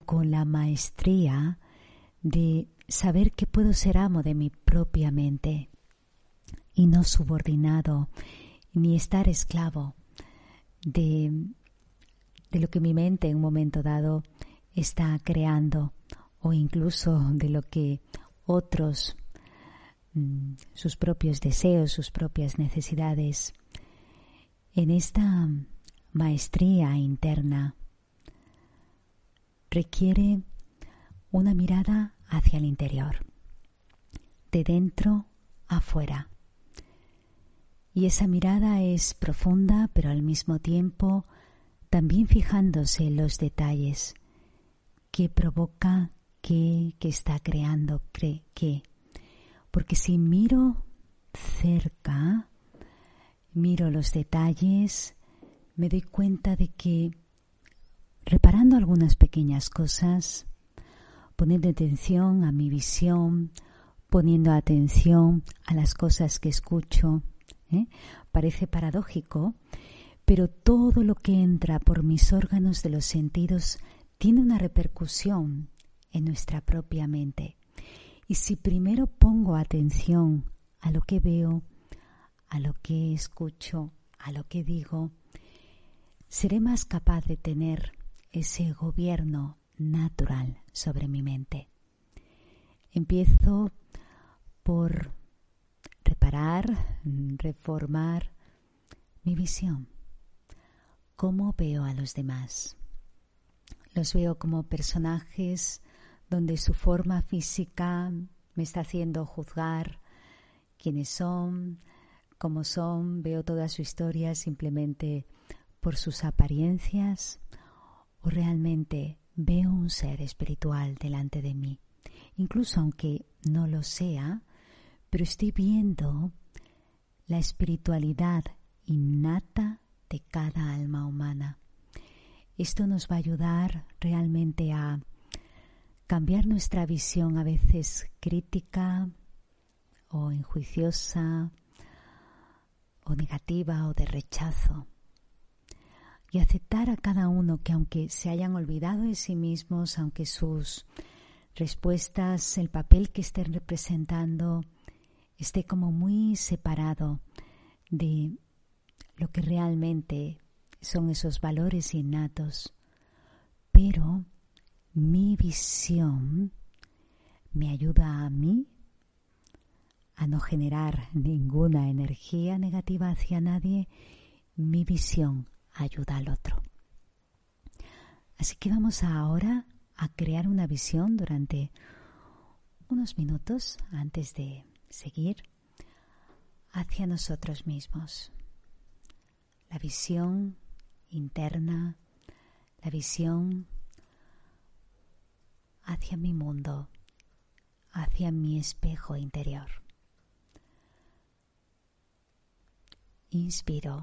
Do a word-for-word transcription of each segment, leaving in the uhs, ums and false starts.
con la maestría de saber que puedo ser amo de mi propia mente y no subordinado ni estar esclavo de, de lo que mi mente en un momento dado está creando, o incluso de lo que otros, mmm, sus propios deseos, sus propias necesidades. En esta maestría interna requiere una mirada hacia el interior, de dentro a fuera. Y esa mirada es profunda, pero al mismo tiempo también fijándose en los detalles. ¿Qué provoca qué? ¿Qué está creando qué? Porque si miro cerca, miro los detalles, me doy cuenta de que reparando algunas pequeñas cosas, poniendo atención a mi visión, poniendo atención a las cosas que escucho, ¿eh? Parece paradójico, pero todo lo que entra por mis órganos de los sentidos tiene una repercusión en nuestra propia mente. Y si primero pongo atención a lo que veo, a lo que escucho, a lo que digo, seré más capaz de tener ese gobierno natural sobre mi mente. Empiezo por reparar, reformar mi visión. ¿Cómo veo a los demás? Los veo como personajes donde su forma física me está haciendo juzgar quiénes son, cómo son. Veo toda su historia simplemente por sus apariencias, o realmente veo un ser espiritual delante de mí. Incluso aunque no lo sea, pero estoy viendo la espiritualidad innata de cada alma humana. Esto nos va a ayudar realmente a cambiar nuestra visión a veces crítica o enjuiciosa o negativa o de rechazo, y aceptar a cada uno que aunque se hayan olvidado de sí mismos, aunque sus respuestas, el papel que estén representando esté como muy separado de lo que realmente son esos valores innatos, pero mi visión me ayuda a mí a no generar ninguna energía negativa hacia nadie. Mi visión ayuda al otro. Así que vamos ahora a crear una visión durante unos minutos antes de seguir hacia nosotros mismos. La visión interna, la visión hacia mi mundo, hacia mi espejo interior. Inspiro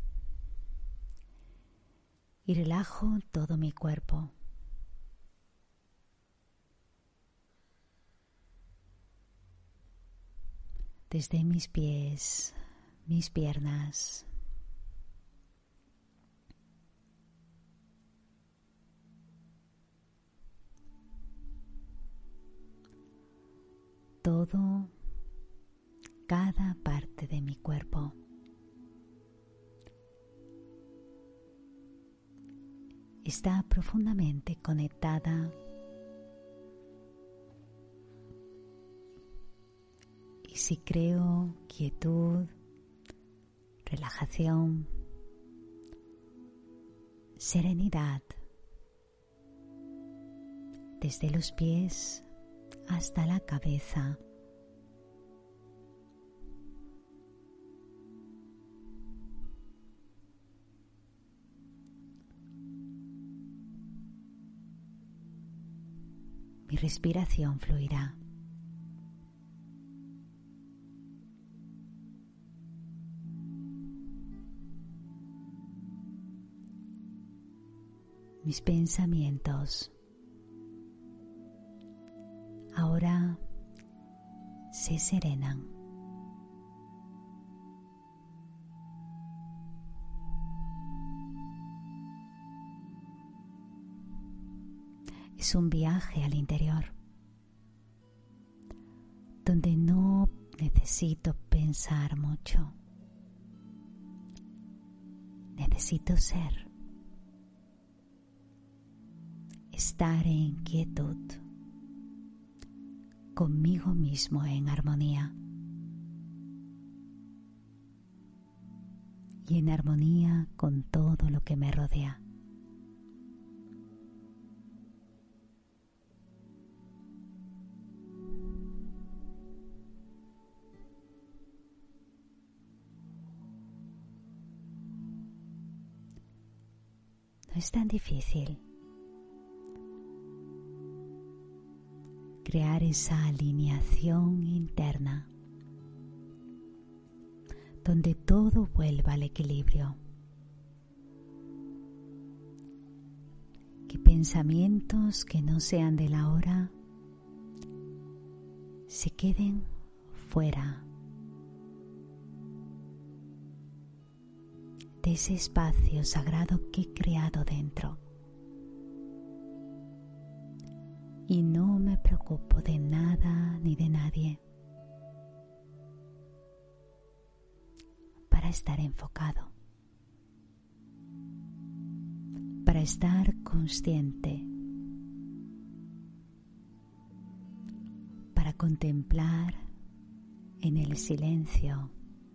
y relajo todo mi cuerpo. Desde mis pies, mis piernas, todo, cada parte de mi cuerpo. Está profundamente conectada y si creo quietud, relajación, serenidad, desde los pies hasta la cabeza. Mi respiración fluirá. Mis pensamientos ahora se serenan. es un viaje al interior, donde no necesito pensar mucho. Necesito ser, estar en quietud, conmigo mismo en armonía. Y en armonía con todo lo que me rodea. No es tan difícil crear esa alineación interna donde todo vuelva al equilibrio. Que pensamientos que no sean de la hora se queden fuera de ese espacio sagrado que he creado dentro. Y no me preocupo de nada ni de nadie. Para estar enfocado, para estar consciente, para contemplar en el silencio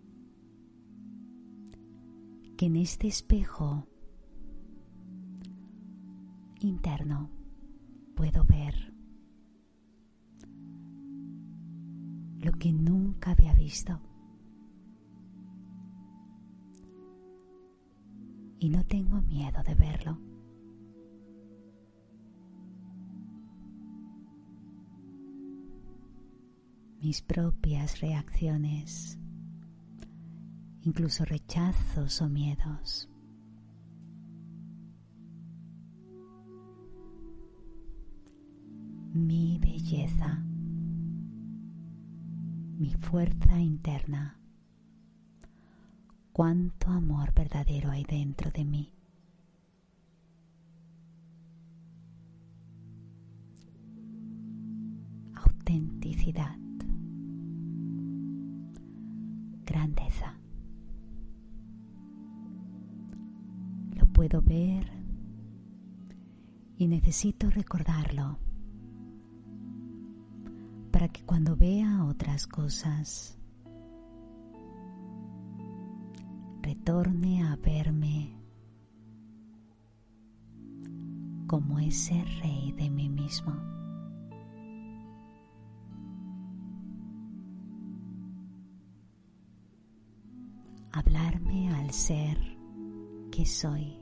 que en este espejo interno puedo ver lo que nunca había visto. Y no tengo miedo de verlo. Mis propias reacciones, incluso rechazos o miedos. Mi belleza, mi fuerza interna. Cuánto amor verdadero hay dentro de mí. Autenticidad, grandeza. Lo puedo ver y necesito recordarlo para que cuando vea otras cosas retorne a verme como ese rey de mí mismo. Hablarme al ser que soy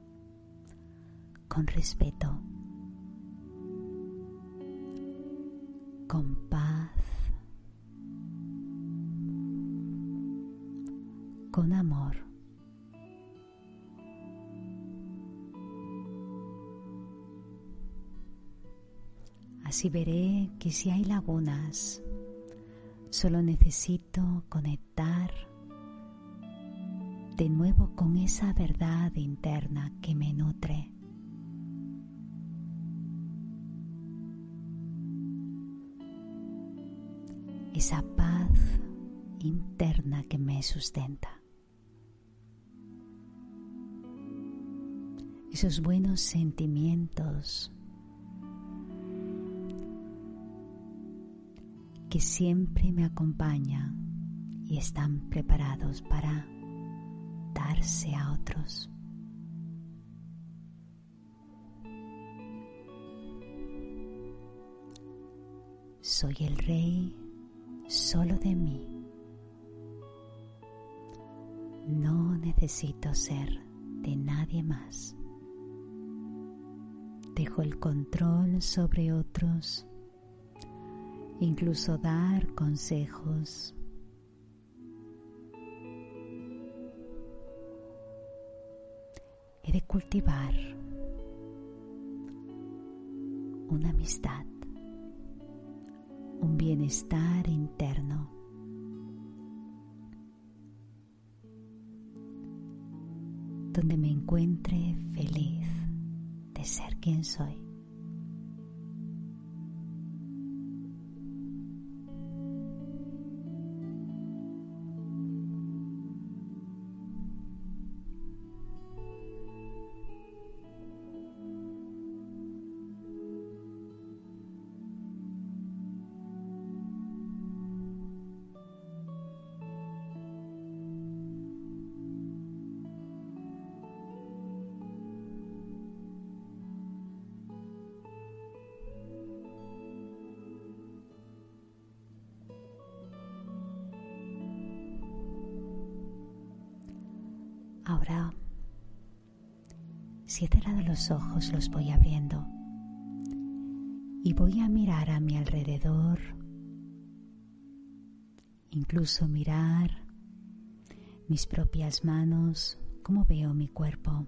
con respeto, con paz, con amor. Así veré que si hay lagunas, solo necesito conectar de nuevo con esa verdad interna que me nutre. Esa paz interna que me sustenta. Esos buenos sentimientos que siempre me acompañan y están preparados para darse a otros. Soy el rey solo de mí. No necesito ser de nadie más. Dejo el control sobre otros, incluso dar consejos. He de cultivar una amistad, un bienestar interno. Donde me encuentre feliz de ser quien soy. Ahora, si he cerrado los ojos, los voy abriendo y voy a mirar a mi alrededor, incluso mirar mis propias manos, cómo veo mi cuerpo,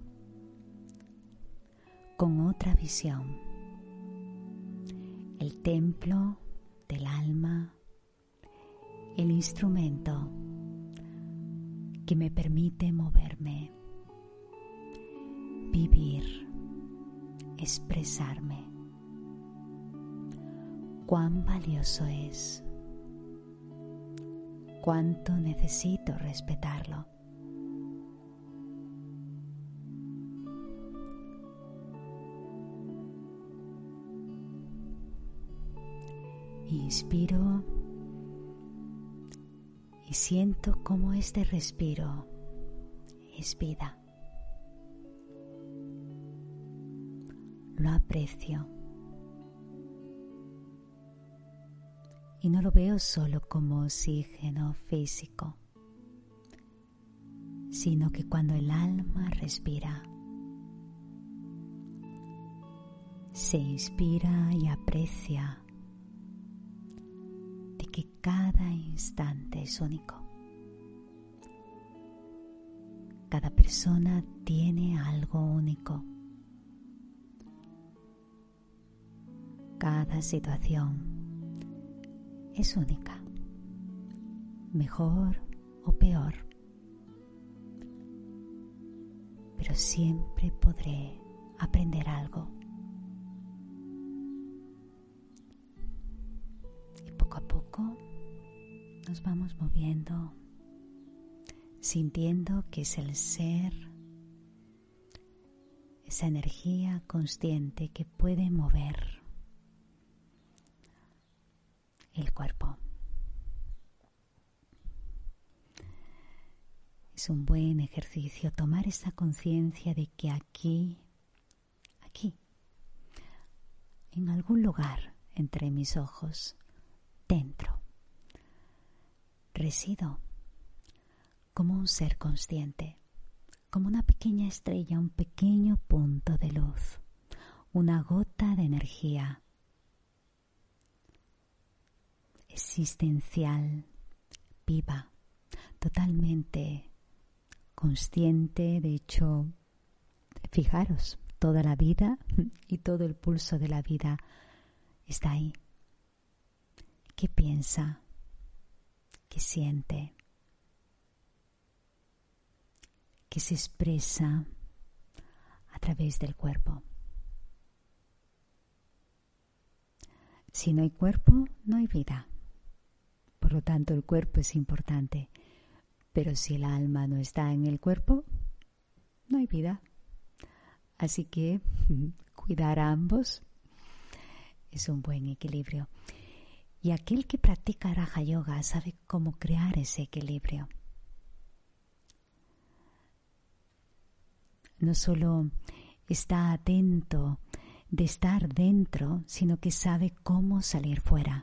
con otra visión. El templo del alma, el instrumento que me permite moverme, vivir, expresarme. Cuán valioso es, cuánto necesito respetarlo. Inspiro y siento cómo este respiro es vida. Lo aprecio y no lo veo solo como oxígeno físico, sino que cuando el alma respira, se inspira y aprecia de que cada instante es único. Cada persona tiene algo único. Cada situación es única, mejor o peor, pero siempre podré aprender algo. Y poco a poco nos vamos moviendo, sintiendo que es el ser, esa energía consciente que puede mover el cuerpo. Es un buen ejercicio tomar esa conciencia de que aquí, aquí, en algún lugar entre mis ojos, dentro, resido como un ser consciente, como una pequeña estrella, un pequeño punto de luz, una gota de energía existencial, viva, totalmente consciente. De hecho, fijaros, toda la vida y todo el pulso de la vida está ahí. ¿Qué piensa? ¿Qué siente? ¿Qué se expresa a través del cuerpo? Si no hay cuerpo, no hay vida. Por lo tanto, el cuerpo es importante. Pero si el alma no está en el cuerpo, no hay vida. Así que cuidar a ambos es un buen equilibrio. Y aquel que practica Raja Yoga sabe cómo crear ese equilibrio. No solo está atento de estar dentro, sino que sabe cómo salir fuera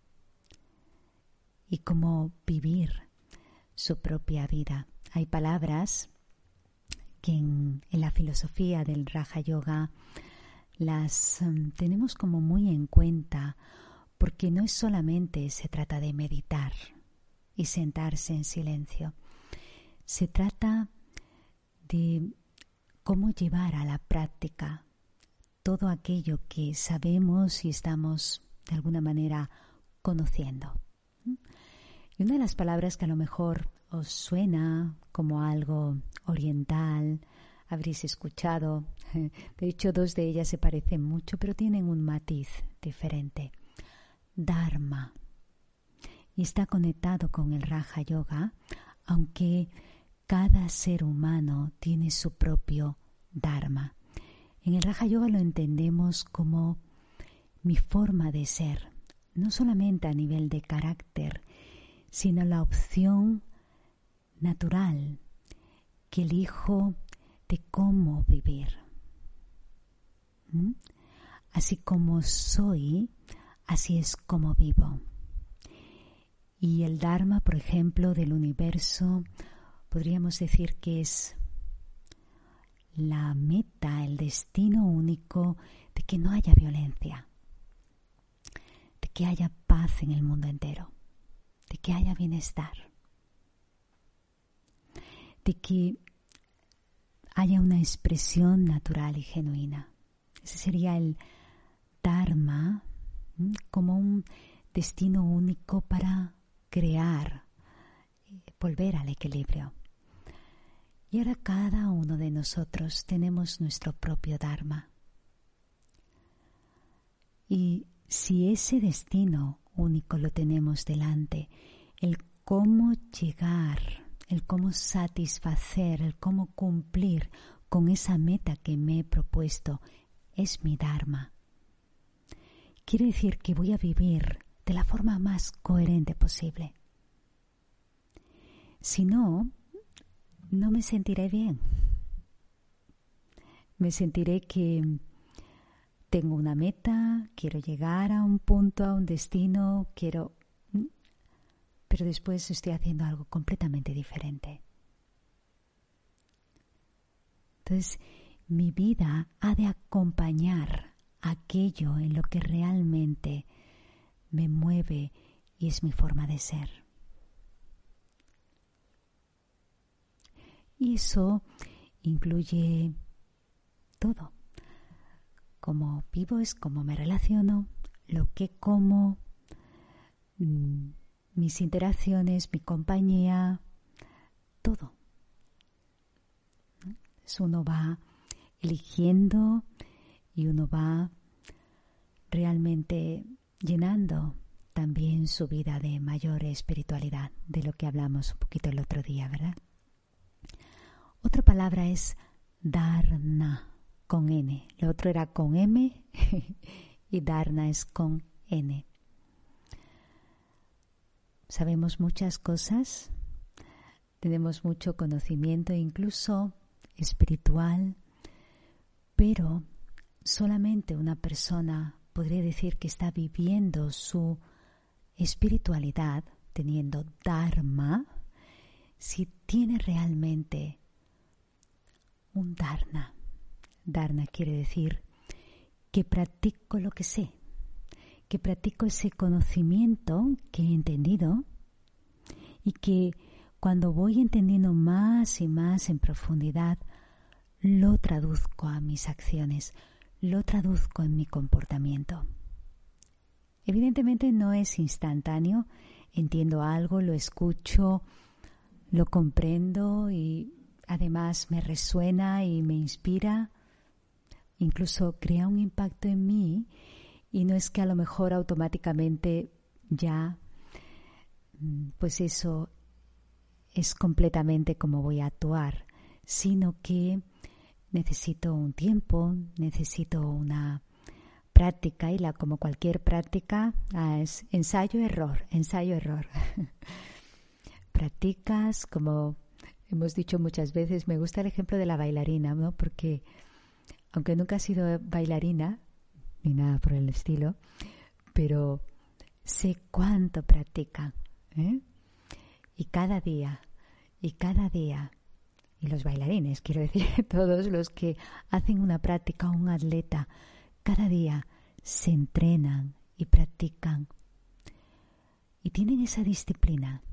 y cómo vivir su propia vida. Hay palabras que en, en la filosofía del Raja Yoga las um, tenemos como muy en cuenta, porque no es solamente se trata de meditar y sentarse en silencio. Se trata de cómo llevar a la práctica todo aquello que sabemos y estamos de alguna manera conociendo. Y una de las palabras que a lo mejor os suena como algo oriental, habréis escuchado, de hecho dos de ellas se parecen mucho, pero tienen un matiz diferente. Dharma. Y está conectado con el Raja Yoga, aunque cada ser humano tiene su propio Dharma. En el Raja Yoga lo entendemos como mi forma de ser, no solamente a nivel de carácter, sino la opción natural que elijo de cómo vivir. ¿Mm? Así como soy, así es como vivo. Y el Dharma, por ejemplo, del universo, podríamos decir que es la meta, el destino único de que no haya violencia, de que haya paz en el mundo entero, de que haya bienestar, de que haya una expresión natural y genuina. Ese sería el Dharma, ¿m? como un destino único para crear, volver al equilibrio. Y ahora cada uno de nosotros tenemos nuestro propio Dharma. Y si ese destino único lo tenemos delante, el cómo llegar, el cómo satisfacer, el cómo cumplir con esa meta que me he propuesto, es mi Dharma. Quiere decir que voy a vivir de la forma más coherente posible. Si no, no me sentiré bien. Me sentiré que tengo una meta, quiero llegar a un punto, a un destino, quiero... pero después estoy haciendo algo completamente diferente. Entonces, mi vida ha de acompañar aquello en lo que realmente me mueve y es mi forma de ser. Y eso incluye todo. Cómo vivo es cómo me relaciono, lo que como, mmm, mis interacciones, mi compañía, todo. Entonces uno va eligiendo y uno va realmente llenando también su vida de mayor espiritualidad, de lo que hablamos un poquito el otro día, ¿verdad? Otra palabra es Dharna, con N. Lo otro era con M y Dharna es con N. Sabemos muchas cosas, tenemos mucho conocimiento, incluso espiritual, pero solamente una persona podría decir que está viviendo su espiritualidad, teniendo Dharma, si tiene realmente un Dharna. Dharna quiere decir que practico lo que sé, que practico ese conocimiento que he entendido y que cuando voy entendiendo más y más en profundidad, lo traduzco a mis acciones, lo traduzco en mi comportamiento. Evidentemente no es instantáneo, entiendo algo, lo escucho, lo comprendo y además me resuena y me inspira, incluso crea un impacto en mí y no es que a lo mejor automáticamente ya, pues eso es completamente como voy a actuar, sino que necesito un tiempo, necesito una práctica y la, como cualquier práctica ah, es ensayo-error, ensayo-error. Practicas, como hemos dicho muchas veces, me gusta el ejemplo de la bailarina, ¿no? Porque aunque nunca he sido bailarina, ni nada por el estilo, pero sé cuánto practican, ¿eh? Y cada día, y cada día, y los bailarines, quiero decir, todos los que hacen una práctica, un atleta, cada día se entrenan y practican y tienen esa disciplina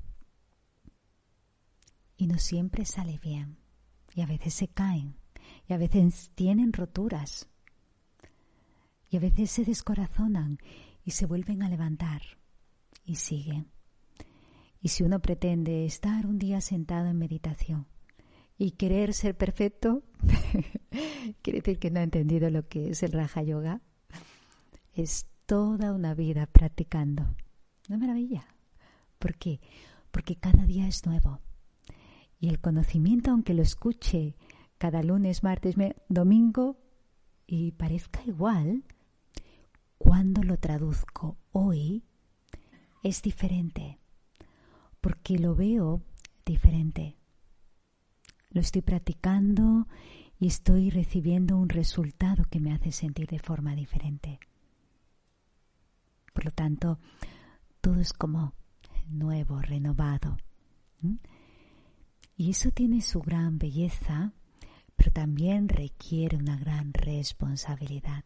y no siempre sale bien y a veces se caen y a veces tienen roturas y a veces se descorazonan y se vuelven a levantar y siguen. Y si uno pretende estar un día sentado en meditación y querer ser perfecto, quiere decir que no ha entendido lo que es el Raja Yoga. Es toda una vida practicando. Una maravilla. ¿Por qué? Porque cada día es nuevo. Y el conocimiento, aunque lo escuche cada lunes, martes, domingo y parezca igual, cuando lo traduzco hoy es diferente. Porque lo veo diferente. Lo estoy practicando y estoy recibiendo un resultado que me hace sentir de forma diferente. Por lo tanto, todo es como nuevo, renovado. ¿Mm? Y eso tiene su gran belleza, pero también requiere una gran responsabilidad.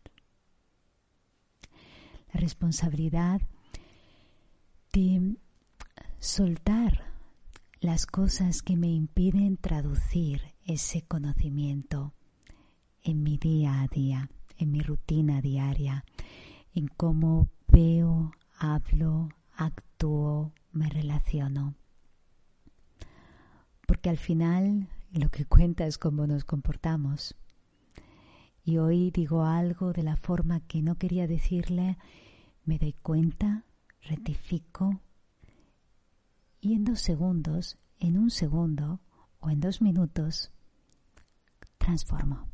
La responsabilidad de soltar las cosas que me impiden traducir ese conocimiento en mi día a día, en mi rutina diaria, en cómo veo, hablo, actúo, me relaciono. Porque al final lo que cuenta es cómo nos comportamos. Y hoy digo algo de la forma que no quería decirle, me doy cuenta, rectifico y en dos segundos, en un segundo o en dos minutos, transformo.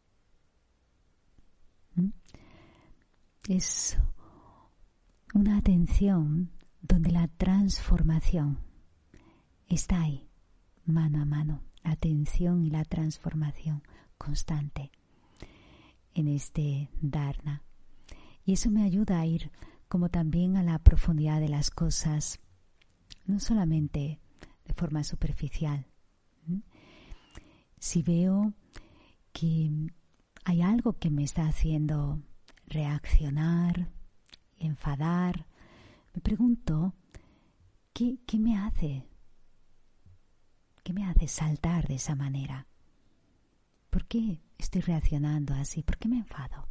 ¿Mm? Es una atención donde la transformación está ahí, mano a mano, la atención y la transformación constante en este dharana. Y eso me ayuda a ir como también a la profundidad de las cosas, no solamente de forma superficial. ¿Mm? Si veo que hay algo que me está haciendo reaccionar, enfadar, me pregunto, ¿qué, qué me hace? ¿Qué me hace saltar de esa manera? ¿Por qué estoy reaccionando así? ¿Por qué me enfado?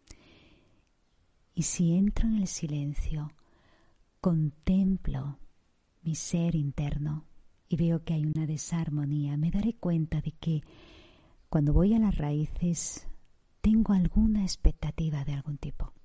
Y si entro en el silencio, contemplo mi ser interno y veo que hay una desarmonía, me daré cuenta de que cuando voy a las raíces tengo alguna expectativa de algún tipo.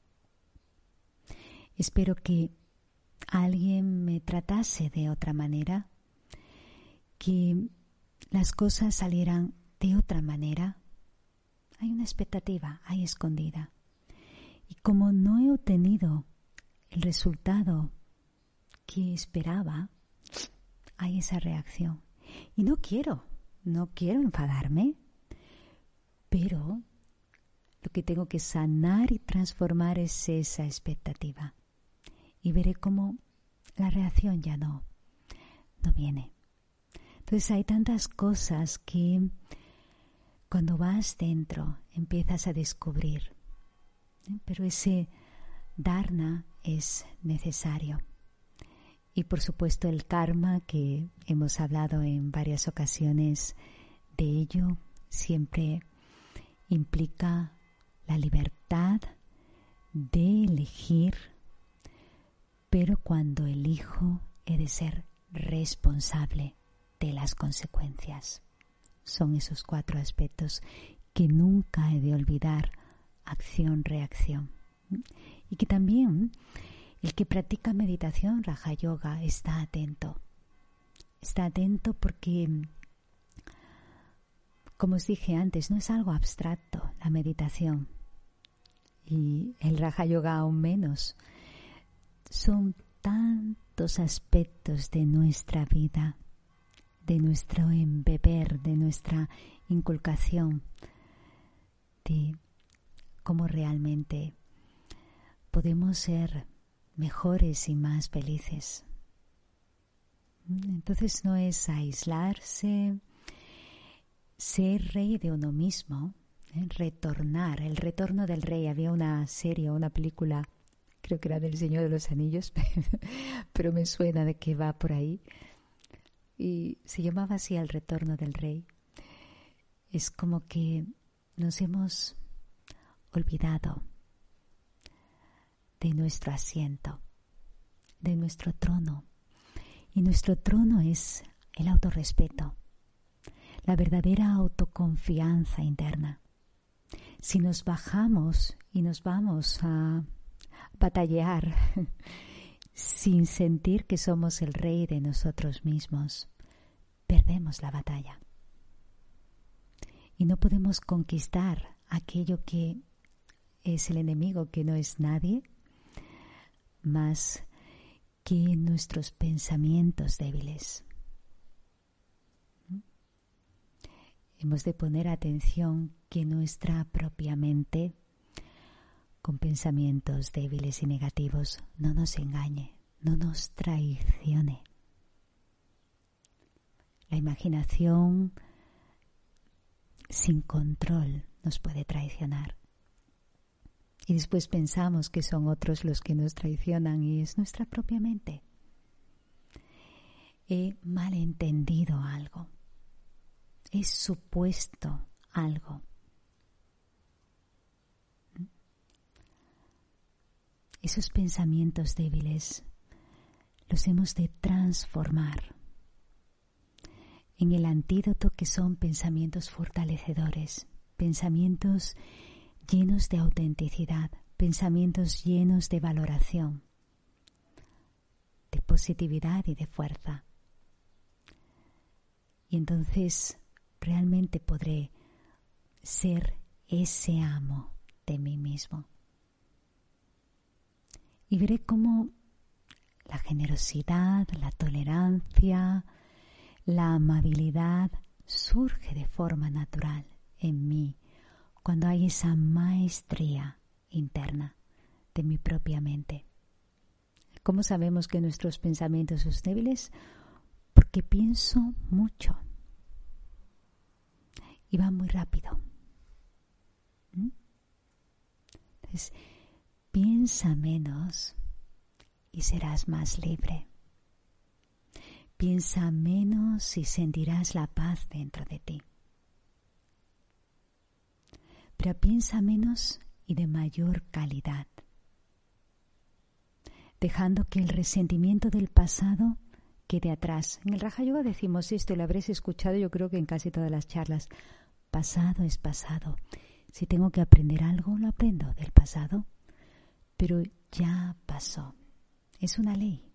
Espero que alguien me tratase de otra manera, que las cosas salieran de otra manera. Hay una expectativa ahí escondida. Y como no he obtenido el resultado que esperaba, hay esa reacción. Y no quiero, no quiero enfadarme, pero lo que tengo que sanar y transformar es esa expectativa. Y veré cómo la reacción ya no, no viene. Entonces hay tantas cosas que cuando vas dentro empiezas a descubrir. ¿eh? Pero ese dharana es necesario. Y por supuesto el karma, que hemos hablado en varias ocasiones de ello, siempre implica la libertad de elegir, pero cuando elijo he de ser responsable de las consecuencias. Son esos cuatro aspectos que nunca he de olvidar: acción-reacción. Y que también el que practica meditación, Raja Yoga, está atento. Está atento porque, como os dije antes, no es algo abstracto la meditación. Y el Raja Yoga aún menos. Son tantos aspectos de nuestra vida, de nuestro embeber, de nuestra inculcación, de cómo realmente podemos ser mejores y más felices. Entonces no es aislarse, ser rey de uno mismo, ¿eh? retornar, el retorno del rey. Había una serie, una película, creo que era del Señor de los Anillos, pero me suena de que va por ahí. Y se llamaba así El retorno del rey. Es como que nos hemos olvidado de nuestro asiento, de nuestro trono. Y nuestro trono es el autorrespeto, la verdadera autoconfianza interna. Si nos bajamos y nos vamos a batallar sin sentir que somos el rey de nosotros mismos, perdemos la batalla. Y no podemos conquistar aquello que es el enemigo, que no es nadie más que nuestros pensamientos débiles. Hemos de poner atención que nuestra propia mente, con pensamientos débiles y negativos, no nos engañe, no nos traicione. La imaginación sin control nos puede traicionar. Y después pensamos que son otros los que nos traicionan y es nuestra propia mente. He malentendido algo. He supuesto algo. Esos pensamientos débiles los hemos de transformar en el antídoto que son pensamientos fortalecedores, pensamientos llenos de autenticidad, pensamientos llenos de valoración, de positividad y de fuerza. Y entonces realmente podré ser ese amo de mí mismo. Y veré cómo la generosidad, la tolerancia, la amabilidad surge de forma natural en mí cuando hay esa maestría interna de mi propia mente. ¿Cómo sabemos que nuestros pensamientos son débiles? Porque pienso mucho y va muy rápido. ¿Mm? Entonces, piensa menos y serás más libre. Piensa menos y sentirás la paz dentro de ti. Pero piensa menos y de mayor calidad, dejando que el resentimiento del pasado quede atrás. En el Raja Yoga decimos esto y lo habréis escuchado yo creo que en casi todas las charlas. Pasado es pasado. Si tengo que aprender algo, lo aprendo del pasado. Pero ya pasó. Es una ley.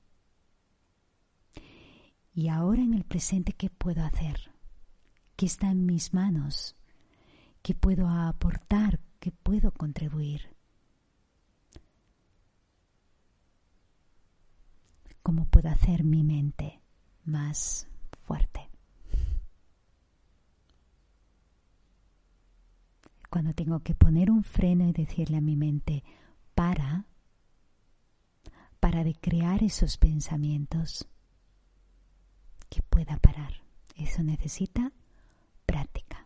Y ahora en el presente, ¿qué puedo hacer? ¿Qué está en mis manos? ¿Qué puedo aportar? ¿Qué puedo contribuir? ¿Cómo puedo hacer mi mente más fuerte? Cuando tengo que poner un freno y decirle a mi mente, para, para de crear esos pensamientos, que pueda parar. Eso necesita práctica.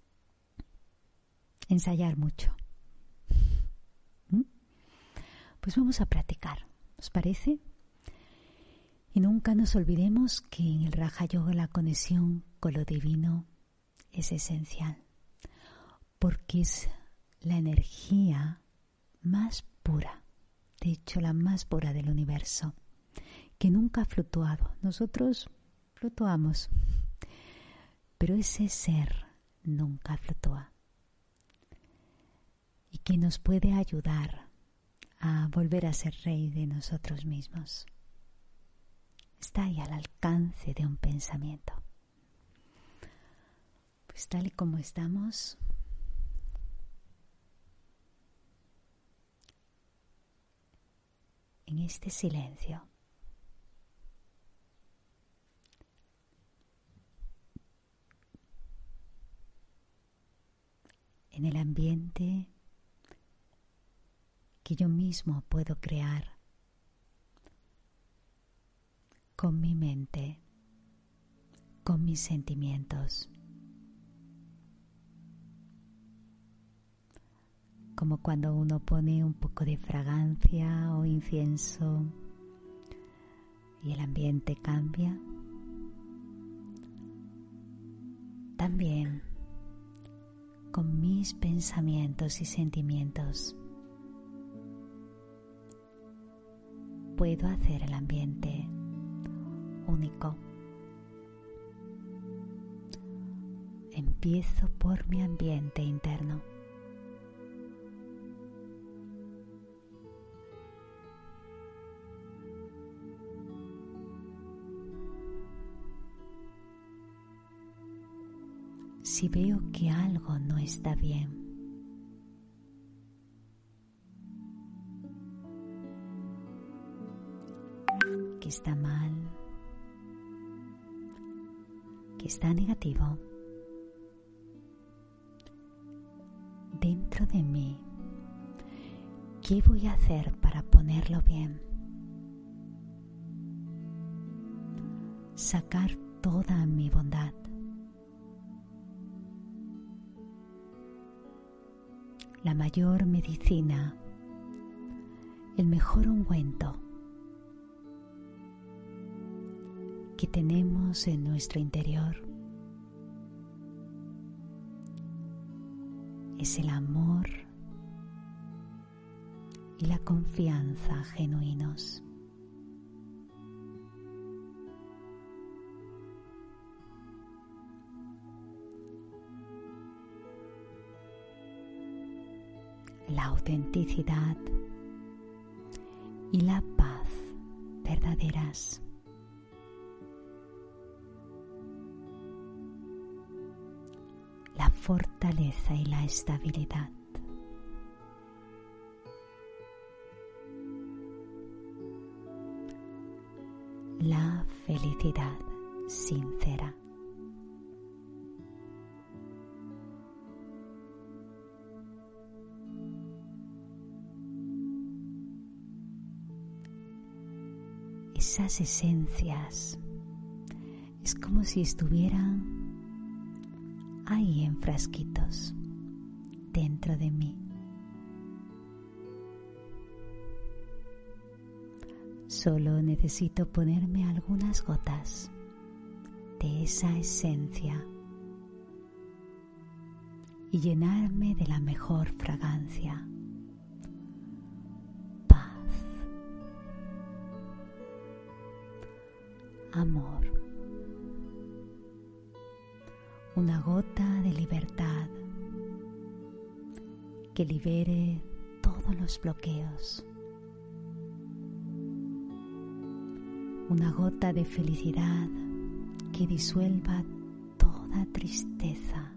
Ensayar mucho. ¿Mm? Pues vamos a practicar, ¿os parece? Y nunca nos olvidemos que en el Raja Yoga la conexión con lo divino es esencial, porque es la energía más pura, de hecho la más pura del universo, que nunca ha fluctuado. Nosotros fluctuamos, pero ese ser nunca fluctúa y que nos puede ayudar a volver a ser rey de nosotros mismos. Está ahí al alcance de un pensamiento. Pues tal y como estamos, en este silencio, en el ambiente que yo mismo puedo crear con mi mente, con mis sentimientos, como cuando uno pone un poco de fragancia o incienso y el ambiente cambia. También con mis pensamientos y sentimientos puedo hacer el ambiente único. Empiezo por mi ambiente interno. Si veo que algo no está bien, que está mal, que está negativo, dentro de mí, ¿qué voy a hacer para ponerlo bien? Sacar toda mi bondad. la mayor medicina, el mejor ungüento que tenemos en nuestro interior es el amor y la confianza genuinos. La autenticidad y la paz verdaderas. La fortaleza y la estabilidad. La felicidad sincera. Esas esencias es como si estuvieran ahí en frasquitos dentro de mí. Solo necesito ponerme algunas gotas de esa esencia y llenarme de la mejor fragancia. Paz, amor, una gota de libertad que libere todos los bloqueos. Una gota de felicidad que disuelva toda tristeza.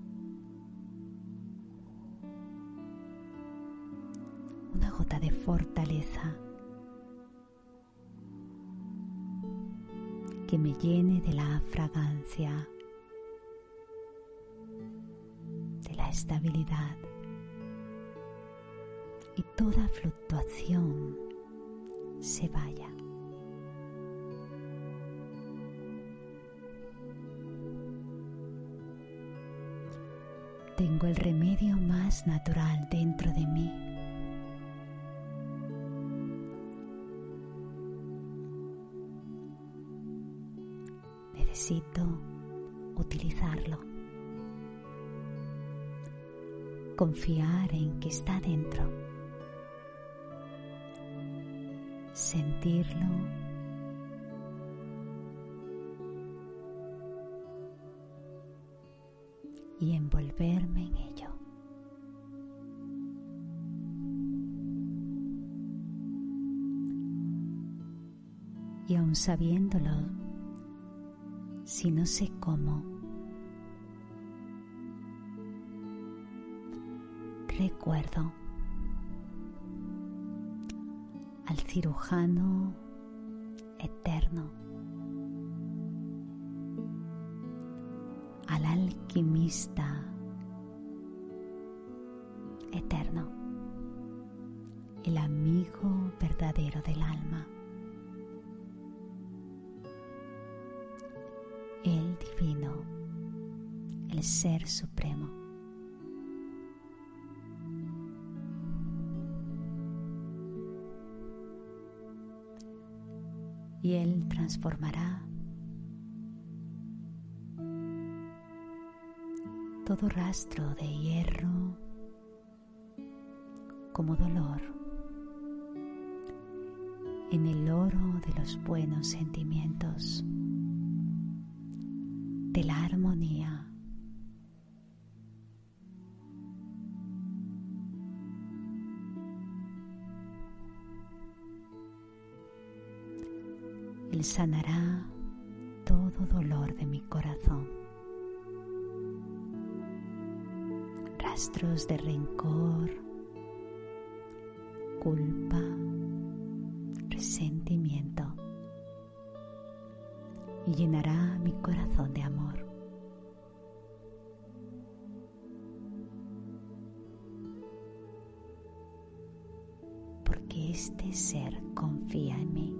Una gota de fortaleza que me llene de la fragancia, de la estabilidad y toda fluctuación se vaya. Tengo el remedio más natural dentro de mí. Necesito utilizarlo. Confiar en que está dentro. Sentirlo. Y envolverme en ello. Y aun sabiéndolo, si no sé cómo, recuerdo al cirujano eterno, al alquimista eterno, el amigo verdadero del alma, el divino, el ser supremo. Y él transformará todo rastro de hierro como dolor en el oro de los buenos sentimientos, de la armonía, él sanará todo dolor de mi corazón. Rastros de rencor, culpa, resentimiento, y llenará mi corazón de amor. Porque este ser confía en mí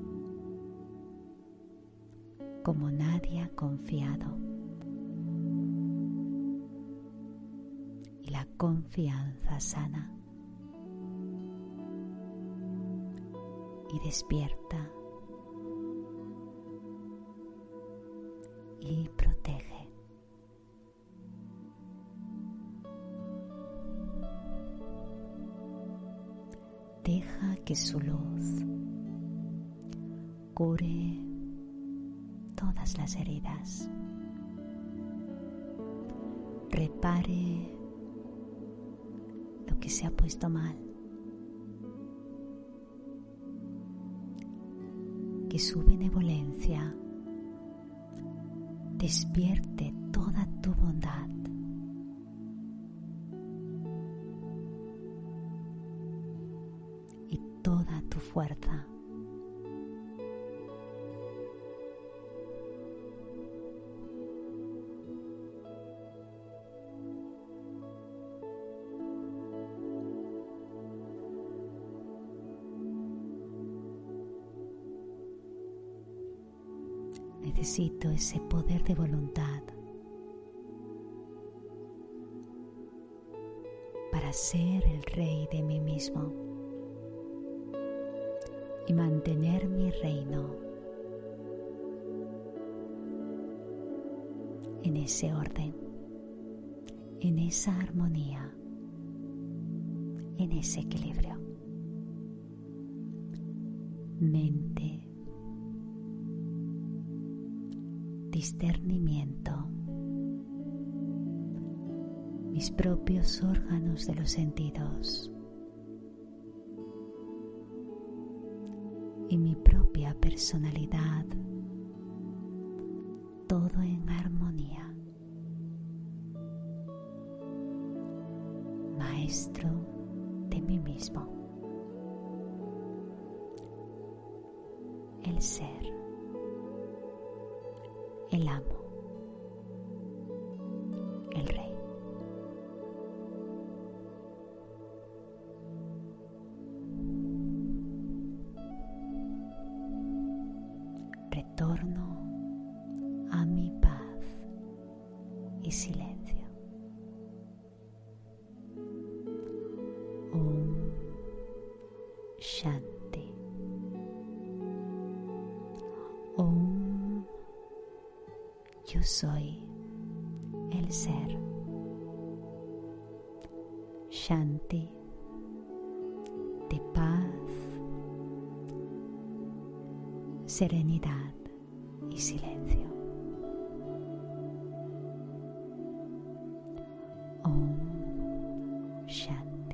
como nadie ha confiado. Y la confianza sana. y despierta y protege. Deja que su luz cure todas las heridas, repare lo que se ha puesto mal, que su benevolencia despierte toda tu bondad. Y toda tu fuerza. Necesito ese poder de voluntad para ser el rey de mí mismo y mantener mi reino en ese orden, en esa armonía, en ese equilibrio. Mente, discernimiento, mis propios órganos de los sentidos y mi propia personalidad, todo en armonía. Maestro de mí mismo, el ser, el amo, el rey. Retorno a mi paz y silencio. Om Shanti. Om. Yo soy el ser. Shanti, de paz, serenidad y silencio. Om Shanti.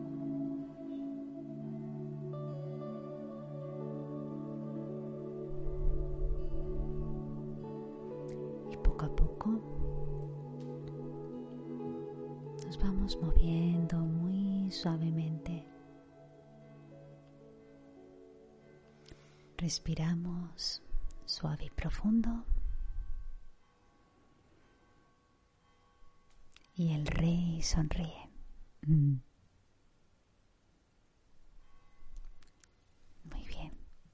Y poco a poco nos vamos moviendo muy suavemente. Respiramos suave y profundo. Y el rey sonríe. Mm. Muy bien.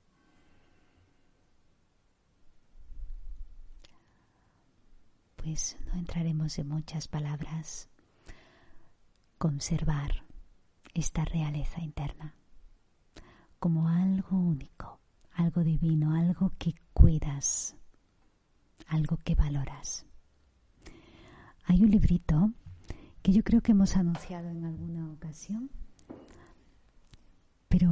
Pues no entraremos en muchas palabras. Conservar esta realeza interna como algo único, algo divino, algo que cuidas, algo que valoras. Hay un librito que yo creo que hemos anunciado en alguna ocasión, pero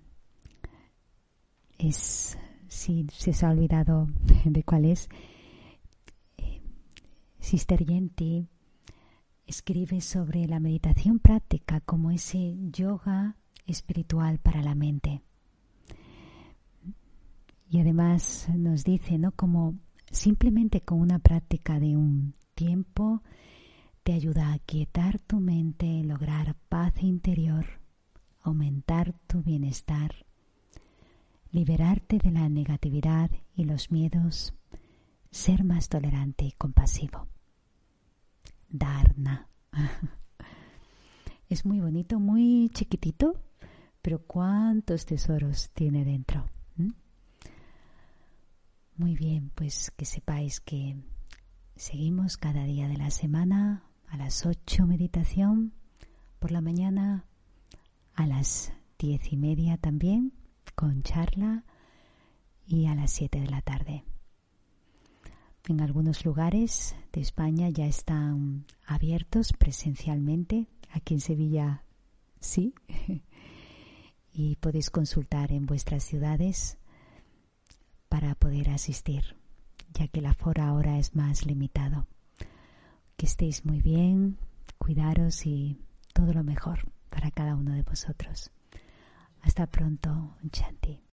es, si se os ha olvidado de cuál es, eh, Sister Yenti escribe sobre la meditación práctica como ese yoga espiritual para la mente. Y además nos dice, ¿no?, como simplemente con una práctica de un tiempo te ayuda a quietar tu mente, lograr paz interior, aumentar tu bienestar, liberarte de la negatividad y los miedos, ser más tolerante y compasivo. Dharna. Es muy bonito, muy chiquitito, pero cuántos tesoros tiene dentro. ¿Mm? Muy bien, pues que sepáis que seguimos cada día de la semana a las ocho meditación, por la mañana a las diez y media también con charla y a las siete de la tarde. En algunos lugares de España ya están abiertos presencialmente. Aquí en Sevilla sí. Y podéis consultar en vuestras ciudades para poder asistir, ya que el aforo ahora es más limitado. Que estéis muy bien, cuidaros y todo lo mejor para cada uno de vosotros. Hasta pronto, Shanti.